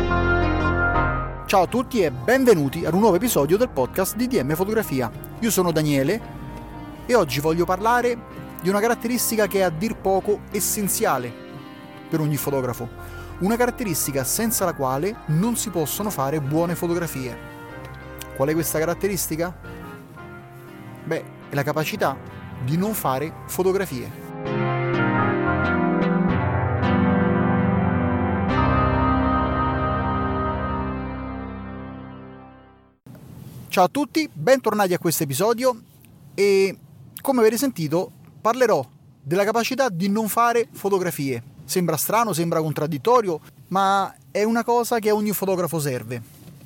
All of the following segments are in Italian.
Ciao a tutti e benvenuti ad un nuovo episodio del podcast di DM Fotografia. Io sono Daniele e oggi voglio parlare di una caratteristica che è a dir poco essenziale per ogni fotografo. Una caratteristica senza la quale non si possono fare buone fotografie. Qual è questa caratteristica? È la capacità di non fare fotografie. Ciao a tutti, bentornati a questo episodio e come avete sentito parlerò della capacità di non fare fotografie. Sembra strano, sembra contraddittorio, ma è una cosa che a ogni fotografo serve.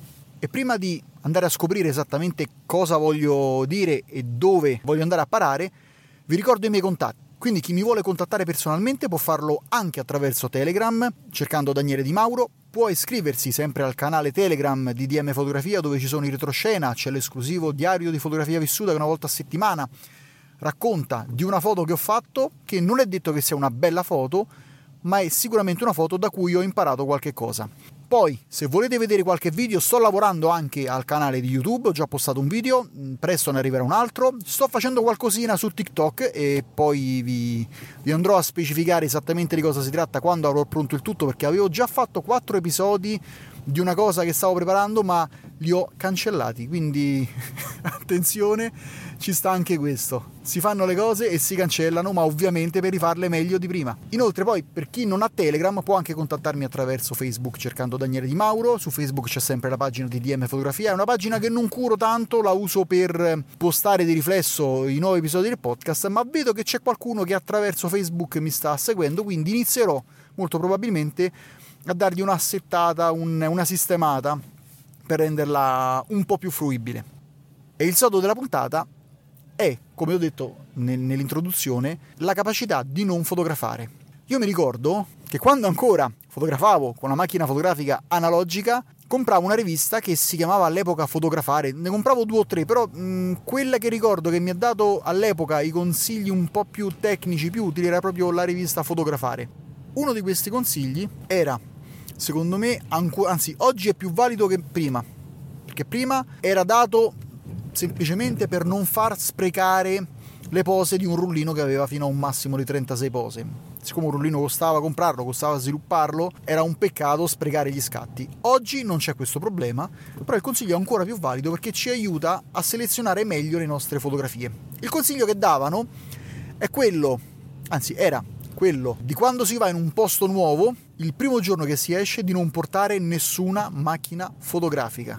E prima di andare a scoprire esattamente cosa voglio dire e dove voglio andare a parare, vi ricordo i miei contatti. Quindi chi mi vuole contattare personalmente può farlo anche attraverso Telegram, cercando Daniele Di Mauro. Può iscriversi sempre al canale Telegram di DM Fotografia, dove ci sono i retroscena, c'è l'esclusivo diario di fotografia vissuta che una volta a settimana racconta di una foto che ho fatto, che non è detto che sia una bella foto, ma è sicuramente una foto da cui ho imparato qualche cosa. Poi, se volete vedere qualche video, sto lavorando anche al canale di YouTube, ho già postato un video, presto ne arriverà un altro, sto facendo qualcosina su TikTok e poi vi andrò a specificare esattamente di cosa si tratta quando avrò pronto il tutto, perché avevo già fatto 4 episodi di una cosa che stavo preparando, ma li ho cancellati, quindi attenzione, ci sta anche questo. Si fanno le cose e si cancellano, ma ovviamente per rifarle meglio di prima. Inoltre poi, per chi non ha Telegram, può anche contattarmi attraverso Facebook cercando Daniele Di Mauro. Su Facebook c'è sempre la pagina di DM Fotografia, è una pagina che non curo tanto, la uso per postare di riflesso i nuovi episodi del podcast, ma vedo che c'è qualcuno che attraverso Facebook mi sta seguendo, quindi inizierò molto probabilmente a dargli una settata, una sistemata per renderla un po' più fruibile. E il sodo della puntata è, come ho detto nell'introduzione, la capacità di non fotografare. Io mi ricordo che quando ancora fotografavo con una macchina fotografica analogica, compravo una rivista che si chiamava all'epoca Fotografare, ne compravo 2 o 3, però quella che ricordo che mi ha dato all'epoca i consigli un po' più tecnici, più utili, era proprio la rivista Fotografare. Uno di questi consigli era, secondo me, anzi oggi è più valido che prima, perché prima era dato semplicemente per non far sprecare le pose di un rullino che aveva fino a un massimo di 36 pose. Siccome un rullino costava comprarlo, costava svilupparlo, era un peccato sprecare gli scatti. Oggi non c'è questo problema, però il consiglio è ancora più valido perché ci aiuta a selezionare meglio le nostre fotografie. Il consiglio che davano è quello, anzi era quello di quando si va in un posto nuovo, il primo giorno che si esce, di non portare nessuna macchina fotografica.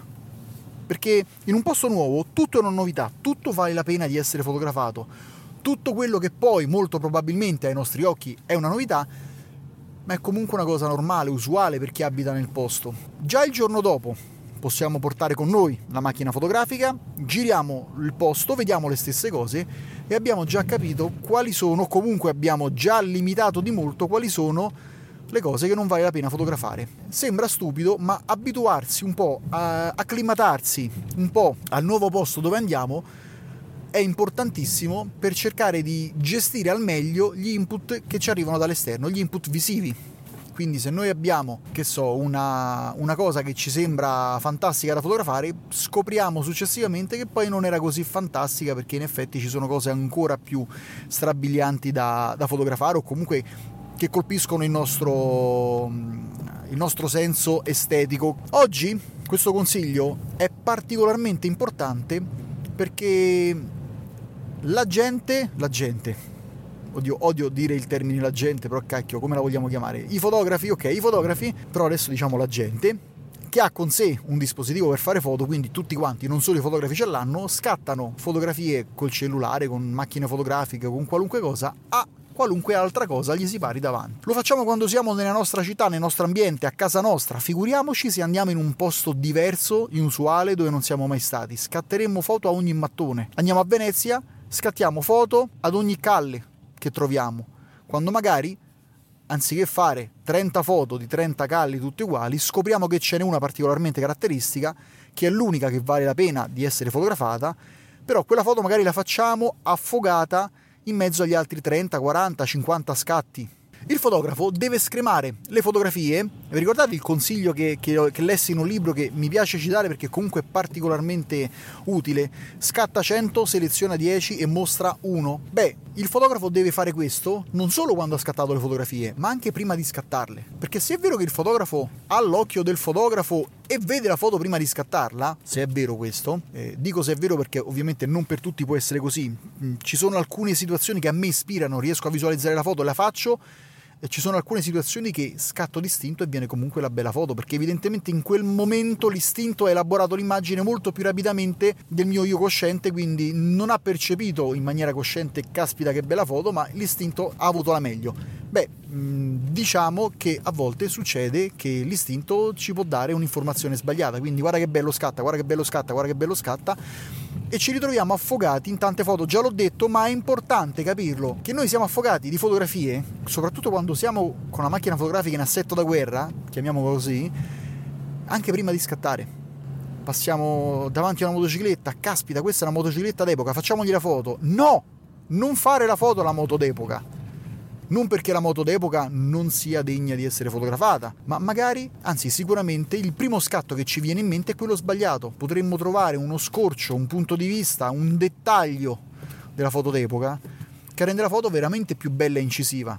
Perché in un posto nuovo tutto è una novità, tutto vale la pena di essere fotografato. Tutto quello che poi molto probabilmente ai nostri occhi è una novità, ma è comunque una cosa normale, usuale per chi abita nel posto. Già il giorno dopo possiamo portare con noi la macchina fotografica, giriamo il posto, vediamo le stesse cose e abbiamo già capito quali sono, comunque abbiamo già limitato di molto quali sono le cose che non vale la pena fotografare. Sembra stupido, ma abituarsi un po', acclimatarsi un po' al nuovo posto dove andiamo è importantissimo per cercare di gestire al meglio gli input che ci arrivano dall'esterno, gli input visivi. Quindi se noi abbiamo, una cosa che ci sembra fantastica da fotografare, scopriamo successivamente che poi non era così fantastica, perché in effetti ci sono cose ancora più strabilianti da fotografare, o comunque che colpiscono il nostro senso estetico. Oggi questo consiglio è particolarmente importante perché la gente, oddio, odio dire il termine la gente, però cacchio, come la vogliamo chiamare? I fotografi, però adesso diciamo la gente, che ha con sé un dispositivo per fare foto, quindi tutti quanti, non solo i fotografi ce l'hanno, scattano fotografie col cellulare, con macchine fotografiche, con qualunque cosa, a qualunque altra cosa gli si pari davanti. Lo facciamo quando siamo nella nostra città, nel nostro ambiente, a casa nostra. Figuriamoci se andiamo in un posto diverso, inusuale, dove non siamo mai stati. Scatteremmo foto a ogni mattone. Andiamo a Venezia, scattiamo foto ad ogni calle che troviamo, quando magari, anziché fare 30 foto di 30 calli tutte uguali, scopriamo che ce n'è una particolarmente caratteristica, che è l'unica che vale la pena di essere fotografata, però quella foto magari la facciamo affogata in mezzo agli altri 30, 40, 50 scatti. Il fotografo deve scremare le fotografie. Vi ricordate il consiglio che lessi in un libro che mi piace citare perché comunque è particolarmente utile? Scatta 100, seleziona 10 e mostra 1. Beh, il fotografo deve fare questo non solo quando ha scattato le fotografie, ma anche prima di scattarle. Perché se è vero che il fotografo ha l'occhio del fotografo e vede la foto prima di scattarla, se è vero questo, dico se è vero perché ovviamente non per tutti può essere così. Ci sono alcune situazioni che a me ispirano, riesco a visualizzare la foto e la faccio, e ci sono alcune situazioni che scatto d'istinto e viene comunque la bella foto, perché evidentemente in quel momento l'istinto ha elaborato l'immagine molto più rapidamente del mio io cosciente, quindi non ha percepito in maniera cosciente caspita che bella foto, ma l'istinto ha avuto la meglio. Beh, diciamo che a volte succede che l'istinto ci può dare un'informazione sbagliata, quindi guarda che bello scatta, guarda che bello scatta, guarda che bello scatta, e ci ritroviamo affogati in tante foto. Già l'ho detto, ma è importante capirlo, che noi siamo affogati di fotografie, soprattutto quando siamo con una macchina fotografica in assetto da guerra, chiamiamolo così, anche prima di scattare. Passiamo davanti a una motocicletta, caspita, questa è una motocicletta d'epoca, facciamogli la foto. No! Non fare la foto alla moto d'epoca. Non perché la moto d'epoca non sia degna di essere fotografata, ma magari, anzi sicuramente, il primo scatto che ci viene in mente è quello sbagliato. Potremmo trovare uno scorcio, un punto di vista, un dettaglio della foto d'epoca che rende la foto veramente più bella e incisiva.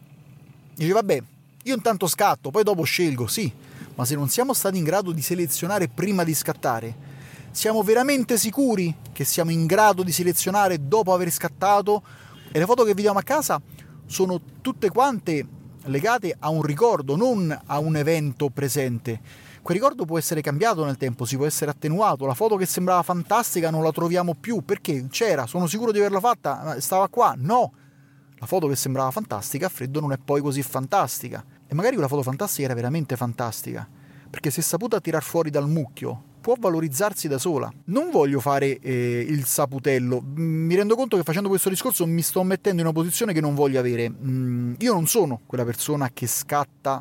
Dice, vabbè, io intanto scatto, poi dopo scelgo, sì, ma se non siamo stati in grado di selezionare prima di scattare, siamo veramente sicuri che siamo in grado di selezionare dopo aver scattato? E le foto che vediamo a casa sono tutte quante legate a un ricordo, non a un evento presente. Quel ricordo può essere cambiato nel tempo, si può essere attenuato. La foto che sembrava fantastica non la troviamo più, perché c'era, sono sicuro di averla fatta, stava qua. No, la foto che sembrava fantastica a freddo non è poi così fantastica. E magari quella foto fantastica era veramente fantastica, perché se saputa tirar fuori dal mucchio può valorizzarsi da sola. Non voglio fare il saputello, mi rendo conto che facendo questo discorso mi sto mettendo in una posizione che non voglio avere. Io non sono quella persona che scatta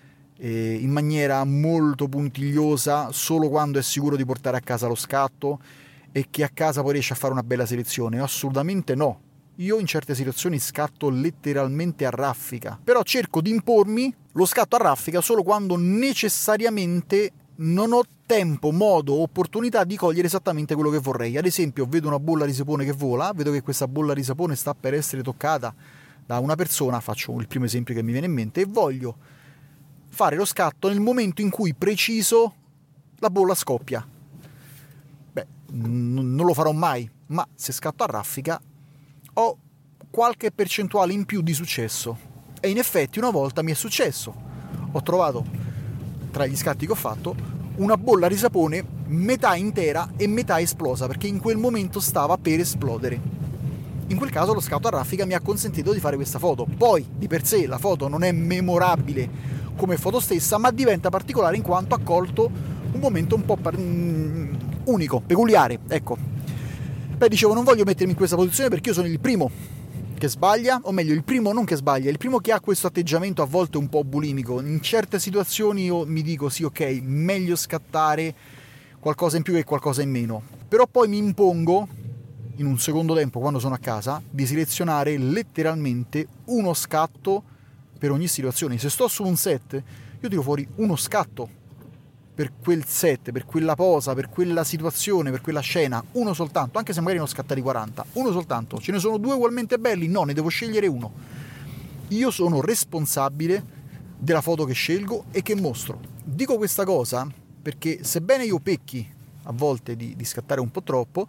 in maniera molto puntigliosa solo quando è sicuro di portare a casa lo scatto e che a casa poi riesce a fare una bella selezione. Assolutamente no. Io in certe situazioni scatto letteralmente a raffica, però cerco di impormi lo scatto a raffica solo quando necessariamente non ho tempo, modo, opportunità di cogliere esattamente quello che vorrei. Ad esempio, vedo una bolla di sapone che vola, vedo che questa bolla di sapone sta per essere toccata da una persona, faccio il primo esempio che mi viene in mente, e voglio fare lo scatto nel momento in cui preciso la bolla scoppia. Beh, non lo farò mai, ma se scatto a raffica ho qualche percentuale in più di successo. E in effetti una volta mi è successo. Ho trovato, tra gli scatti che ho fatto, una bolla di sapone metà intera e metà esplosa, perché in quel momento stava per esplodere. In quel caso lo scatto a raffica mi ha consentito di fare questa foto. Poi, di per sé, la foto non è memorabile come foto stessa, ma diventa particolare in quanto ha colto un momento un po' unico, peculiare, ecco. Beh, dicevo, non voglio mettermi in questa posizione perché io sono il primo che sbaglia, o meglio, il primo non che sbaglia, il primo che ha questo atteggiamento a volte un po' bulimico. In certe situazioni io mi dico, sì, ok, meglio scattare qualcosa in più che qualcosa in meno. Però poi mi impongo, in un secondo tempo, quando sono a casa, di selezionare letteralmente uno scatto per ogni situazione. Se sto su un set, io tiro fuori uno scatto per quel set, per quella posa, per quella situazione, per quella scena, uno soltanto, anche se magari ne ho scattati 40, uno soltanto. Ce ne sono due ugualmente belli? No, ne devo scegliere uno. Io sono responsabile della foto che scelgo e che mostro. Dico questa cosa perché, sebbene io pecchi a volte di scattare un po' troppo,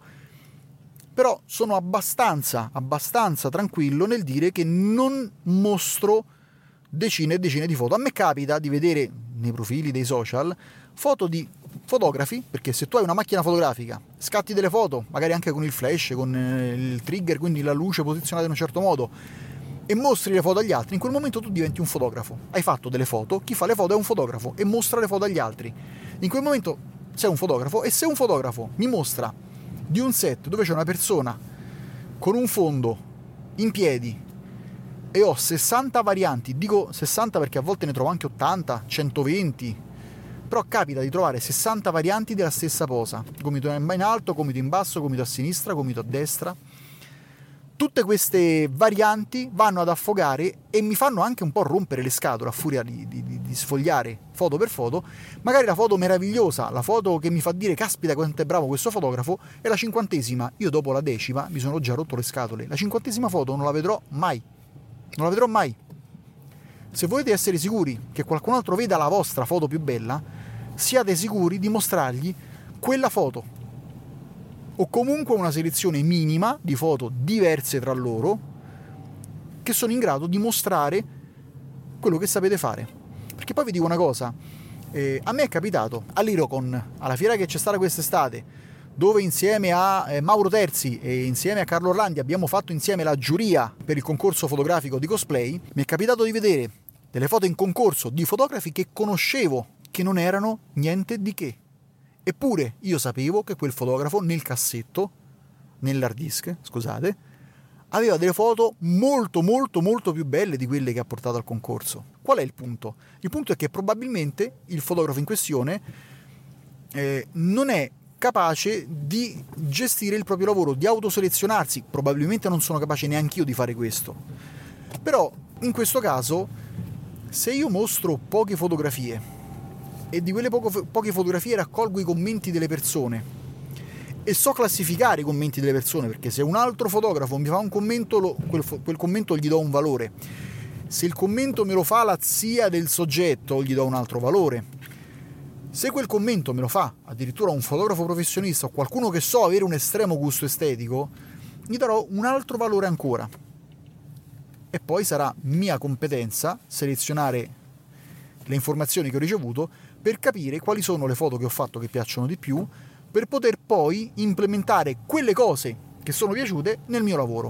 però sono abbastanza tranquillo nel dire che non mostro decine e decine di foto. A me capita di vedere nei profili dei social foto di fotografi, perché se tu hai una macchina fotografica, scatti delle foto, magari anche con il flash, con il trigger, quindi la luce posizionata in un certo modo, e mostri le foto agli altri, in quel momento tu diventi un fotografo. Hai fatto delle foto, chi fa le foto è un fotografo e mostra le foto agli altri. In quel momento sei un fotografo, e se un fotografo mi mostra di un set dove c'è una persona con un fondo in piedi e ho 60 varianti, dico 60 perché a volte ne trovo anche 80, 120, però capita di trovare 60 varianti della stessa posa, gomito in alto, gomito in basso, gomito a sinistra, gomito a destra. Tutte queste varianti vanno ad affogare e mi fanno anche un po' rompere le scatole a furia di sfogliare foto per foto. Magari la foto meravigliosa, la foto che mi fa dire caspita quanto è bravo questo fotografo, è la 50ª. Io dopo la 10ª mi sono già rotto le scatole. La 50ª foto non la vedrò mai. Non la vedrò mai. Se volete essere sicuri che qualcun altro veda la vostra foto più bella, siate sicuri di mostrargli quella foto. O comunque una selezione minima di foto diverse tra loro che sono in grado di mostrare quello che sapete fare. Perché poi vi dico una cosa, a me è capitato all'Irocon, alla fiera che c'è stata quest'estate, dove insieme a Mauro Terzi e insieme a Carlo Orlandi abbiamo fatto insieme la giuria per il concorso fotografico di cosplay, mi è capitato di vedere delle foto in concorso di fotografi che conoscevo, che non erano niente di che. Eppure io sapevo che quel fotografo nel cassetto, nell'hard disk, scusate, aveva delle foto molto molto molto più belle di quelle che ha portato al concorso. Qual è il punto? Il punto è che probabilmente il fotografo in questione non è capace di gestire il proprio lavoro, di autoselezionarsi. Probabilmente non sono capace neanche io di fare questo. Però in questo caso, se io mostro poche fotografie e di quelle poche fotografie raccolgo i commenti delle persone e so classificare i commenti delle persone, perché se un altro fotografo mi fa un commento, quel commento gli do un valore. Se il commento me lo fa la zia del soggetto, gli do un altro valore. Se quel commento me lo fa addirittura un fotografo professionista o qualcuno che so avere un estremo gusto estetico, gli darò un altro valore ancora. E poi sarà mia competenza selezionare le informazioni che ho ricevuto per capire quali sono le foto che ho fatto che piacciono di più, per poter poi implementare quelle cose che sono piaciute nel mio lavoro.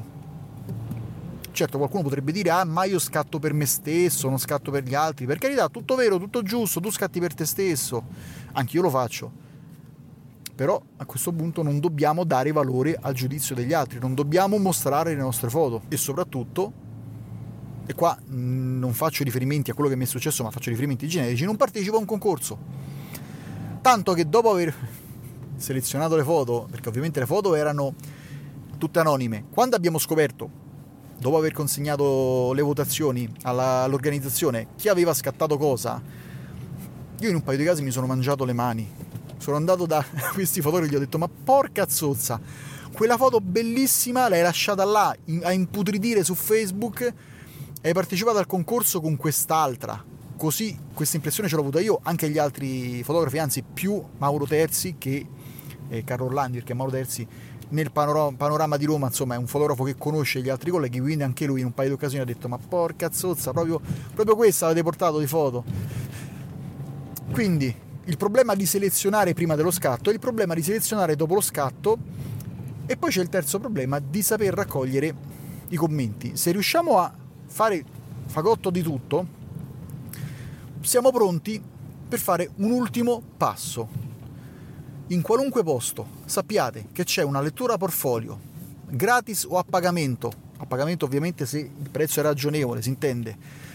Certo, qualcuno potrebbe dire ma io scatto per me stesso, non scatto per gli altri. Per carità, tutto vero, tutto giusto, tu scatti per te stesso, anch'io lo faccio. Però a questo punto non dobbiamo dare valore al giudizio degli altri, non dobbiamo mostrare le nostre foto. E soprattutto, e qua non faccio riferimenti a quello che mi è successo, ma faccio riferimenti generici, non partecipo a un concorso. Tanto che dopo aver selezionato le foto, perché ovviamente le foto erano tutte anonime, quando abbiamo scoperto, dopo aver consegnato le votazioni all'organizzazione, chi aveva scattato cosa, io in un paio di casi mi sono mangiato le mani. Sono andato da questi fotografi e gli ho detto ma porca zozza, quella foto bellissima l'hai lasciata là a imputridire su Facebook, hai partecipato al concorso con quest'altra. Così questa impressione ce l'ho avuta io, anche gli altri fotografi, anzi più Mauro Terzi che Carlo Orlandi, perché Mauro Terzi nel panorama di Roma insomma è un fotografo che conosce gli altri colleghi, quindi anche lui in un paio di occasioni ha detto ma porca zozza, proprio questa avete portato di foto. Quindi il problema di selezionare prima dello scatto e il problema di selezionare dopo lo scatto, e poi c'è il terzo problema di saper raccogliere i commenti. Se riusciamo a fare fagotto di tutto, siamo pronti per fare un ultimo passo. In qualunque posto sappiate che c'è una lettura portfolio gratis o a pagamento ovviamente se il prezzo è ragionevole, si intende.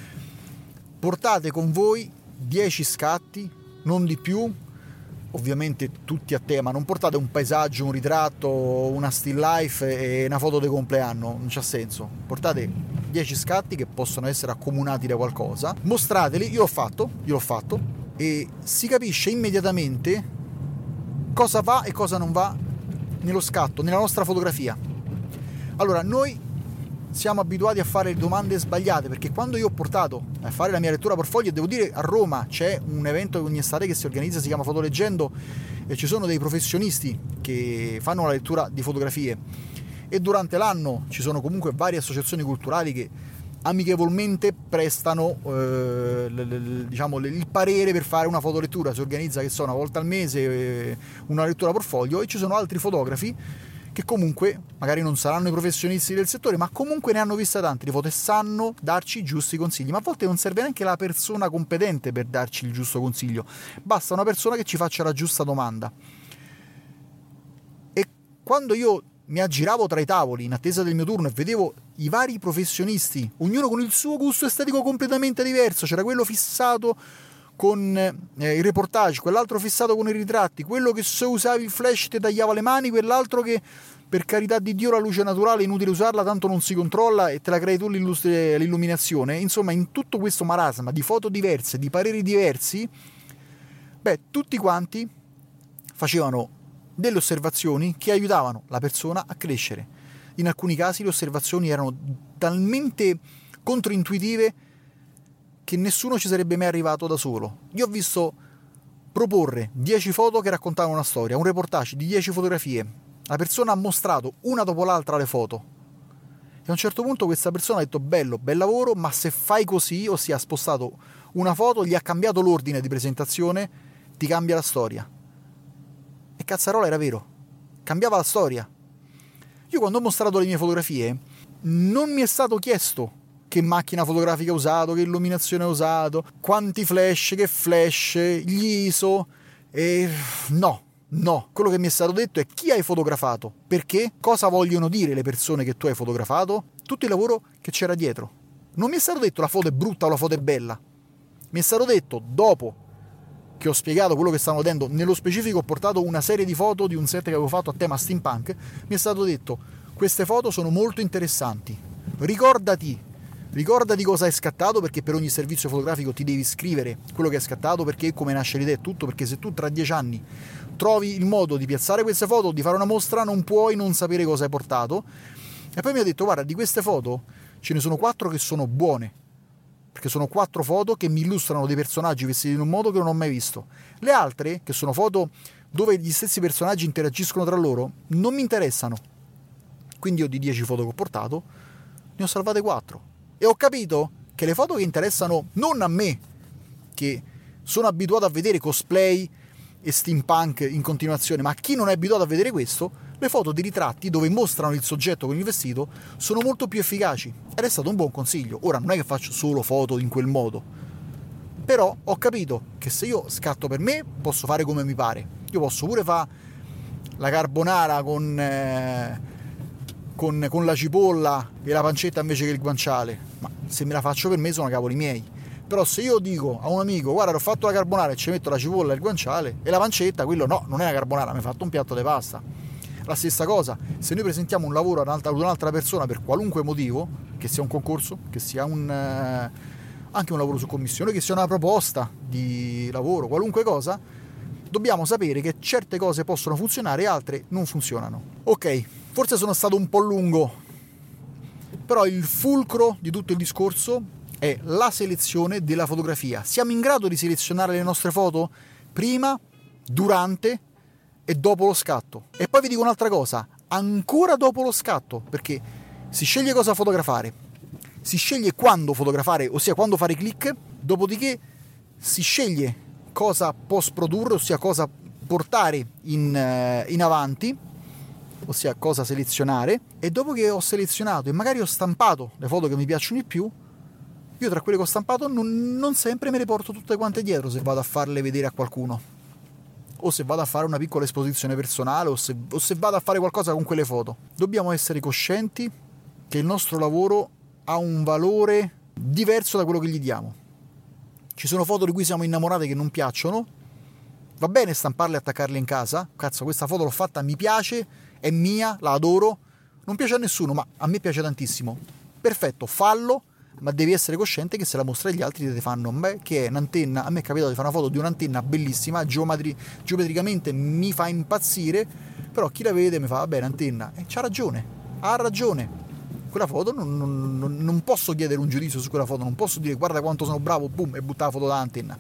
Portate con voi 10 scatti, non di più, ovviamente tutti a tema. Non portate un paesaggio, un ritratto, una still life e una foto di compleanno, non c'ha senso. Portate 10 scatti che possono essere accomunati da qualcosa, mostrateli. Io l'ho fatto e si capisce immediatamente cosa va e cosa non va nello scatto, nella nostra fotografia. Allora, noi siamo abituati a fare domande sbagliate, perché quando io ho portato a fare la mia lettura portfolio, devo dire, a Roma c'è un evento ogni estate che si organizza, si chiama Fotoleggendo, e ci sono dei professionisti che fanno la lettura di fotografie, e durante l'anno ci sono comunque varie associazioni culturali che amichevolmente prestano il parere per fare una fotolettura. Si organizza, che so, una volta al mese una lettura portfolio, e ci sono altri fotografi che comunque magari non saranno i professionisti del settore, ma comunque ne hanno viste tante di foto e sanno darci i giusti consigli. Ma a volte non serve neanche la persona competente per darci il giusto consiglio, basta una persona che ci faccia la giusta domanda. E quando io mi aggiravo tra i tavoli in attesa del mio turno e vedevo i vari professionisti, ognuno con il suo gusto estetico completamente diverso, c'era quello fissato con il reportage, quell'altro fissato con i ritratti, quello che se usavi il flash ti tagliava le mani, quell'altro che per carità di Dio la luce naturale è inutile usarla, tanto non si controlla e te la crei tu l'illuminazione. Insomma, in tutto questo marasma di foto diverse, di pareri diversi, tutti quanti facevano delle osservazioni che aiutavano la persona a crescere. In alcuni casi le osservazioni erano talmente controintuitive che nessuno ci sarebbe mai arrivato da solo. Io ho visto proporre 10 foto che raccontavano una storia, un reportage di 10 fotografie. La persona ha mostrato una dopo l'altra le foto e a un certo punto questa persona ha detto bello, bel lavoro, ma se fai così, ossia ha spostato una foto, gli ha cambiato l'ordine di presentazione, ti cambia la storia. E cazzarola, era vero, cambiava la storia. Io quando ho mostrato le mie fotografie non mi è stato chiesto che macchina fotografica ho usato, che illuminazione ho usato, quanti flash, che flash, gli ISO, No, quello che mi è stato detto è chi hai fotografato, perché, cosa vogliono dire le persone che tu hai fotografato, tutto il lavoro che c'era dietro. Non mi è stato detto la foto è brutta o la foto è bella, mi è stato detto dopo che ho spiegato quello che stavano vedendo. Nello specifico ho portato una serie di foto di un set che avevo fatto a tema steampunk, mi è stato detto queste foto sono molto interessanti, ricordati cosa hai scattato, perché per ogni servizio fotografico ti devi scrivere quello che hai scattato, perché come nasce l'idea e tutto, perché se tu tra 10 anni trovi il modo di piazzare queste foto, di fare una mostra, non puoi non sapere cosa hai portato. E poi mi ha detto guarda, di queste foto ce ne sono 4 che sono buone, perché sono 4 foto che mi illustrano dei personaggi vestiti in un modo che non ho mai visto. Le altre, che sono foto dove gli stessi personaggi interagiscono tra loro, non mi interessano. Quindi io di 10 foto che ho portato ne ho salvate 4 e ho capito che le foto che interessano non a me, che sono abituato a vedere cosplay e steampunk in continuazione, ma a chi non è abituato a vedere questo, le foto di ritratti dove mostrano il soggetto con il vestito sono molto più efficaci, ed è stato un buon consiglio. Ora non è che faccio solo foto in quel modo, però ho capito che se io scatto per me posso fare come mi pare. Io posso pure fare la carbonara con la cipolla e la pancetta invece che il guanciale, ma se me la faccio per me sono cavoli miei. Però se io dico a un amico guarda ho fatto la carbonara e ci metto la cipolla e il guanciale e la pancetta, quello no, non è la carbonara, mi hai fatto un piatto di pasta. La stessa cosa, se noi presentiamo un lavoro ad un'altra persona per qualunque motivo, che sia un concorso, che sia anche un lavoro su commissione, che sia una proposta di lavoro, qualunque cosa, dobbiamo sapere che certe cose possono funzionare e altre non funzionano. Ok, forse sono stato un po' lungo, però il fulcro di tutto il discorso è la selezione della fotografia. Siamo in grado di selezionare le nostre foto prima, durante e dopo lo scatto. E poi vi dico un'altra cosa, ancora dopo lo scatto, perché si sceglie cosa fotografare, si sceglie quando fotografare, ossia quando fare click, dopodiché si sceglie cosa post produrre, ossia cosa portare in avanti, ossia cosa selezionare, e dopo che ho selezionato e magari ho stampato le foto che mi piacciono di più, io tra quelle che ho stampato non sempre me le porto tutte quante dietro se vado a farle vedere a qualcuno, o se vado a fare una piccola esposizione personale, o se vado a fare qualcosa con quelle foto. Dobbiamo essere coscienti che il nostro lavoro ha un valore diverso da quello che gli diamo. Ci sono foto di cui siamo innamorati che non piacciono, va bene stamparle e attaccarle in casa, cazzo questa foto l'ho fatta, mi piace, è mia, la adoro, non piace a nessuno ma a me piace tantissimo, perfetto, fallo, ma devi essere cosciente che se la mostri agli altri ti fanno che è un'antenna. A me è capitato di fare una foto di un'antenna bellissima, geometricamente mi fa impazzire, però chi la vede mi fa vabbè, un'antenna, e c'ha ragione, ha ragione. Quella foto non posso chiedere un giudizio su quella foto, non posso dire guarda quanto sono bravo, boom, e buttare la foto dall'antenna.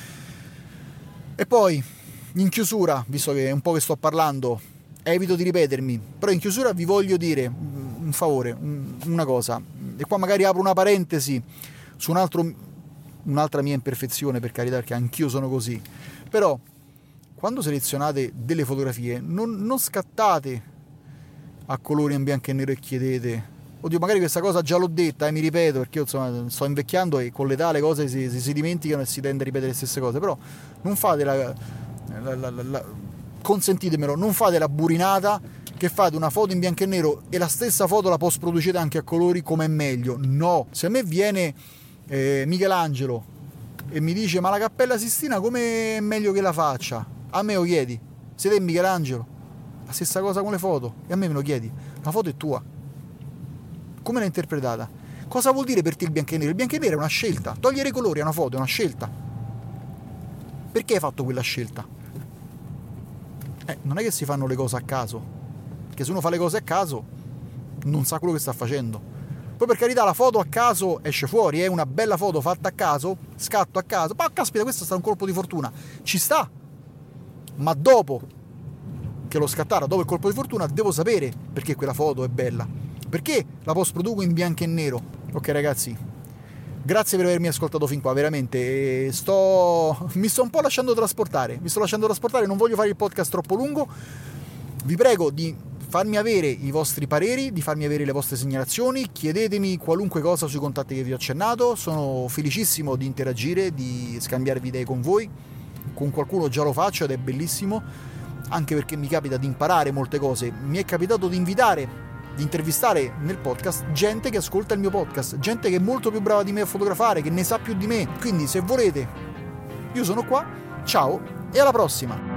E poi in chiusura, visto che è un po' che sto parlando, evito di ripetermi, però in chiusura vi voglio dire un favore, una cosa, e qua magari apro una parentesi su un'altra mia imperfezione, per carità, perché anch'io sono così, però quando selezionate delle fotografie non scattate a colori in bianco e nero e chiedete oddio magari questa cosa già l'ho detta, mi ripeto perché io insomma sto invecchiando e con l'età le cose si dimenticano e si tende a ripetere le stesse cose, però non fate consentitemelo, non fate la burinata che fate una foto in bianco e nero e la stessa foto la post producete anche a colori come è meglio. No, se a me viene Michelangelo e mi dice ma la Cappella Sistina come è meglio che la faccia, a me lo chiedi, siete Michelangelo? La stessa cosa con le foto. E a me lo chiedi, la foto è tua. Come l'hai interpretata? Cosa vuol dire per te il bianco e nero? Il bianco e nero è una scelta. Togliere i colori a una foto è una scelta. Perché hai fatto quella scelta? Non è che si fanno le cose a caso. Perché se uno fa le cose a caso, non sa quello che sta facendo. Poi per carità la foto a caso esce fuori, è una bella foto fatta a caso, scatto a caso, ma caspita questo è stato un colpo di fortuna, ci sta, ma dopo che l'ho scattata, dopo il colpo di fortuna, devo sapere perché quella foto è bella, perché la post produco in bianco e nero. Ok ragazzi, grazie per avermi ascoltato fin qua, veramente mi sto un po' lasciando trasportare, non voglio fare il podcast troppo lungo, vi prego di farmi avere i vostri pareri, di farmi avere le vostre segnalazioni, chiedetemi qualunque cosa sui contatti che vi ho accennato, sono felicissimo di interagire, di scambiarvi idee con voi, con qualcuno già lo faccio ed è bellissimo, anche perché mi capita di imparare molte cose, mi è capitato di intervistare nel podcast gente che ascolta il mio podcast, gente che è molto più brava di me a fotografare, che ne sa più di me, quindi se volete io sono qua, ciao e alla prossima!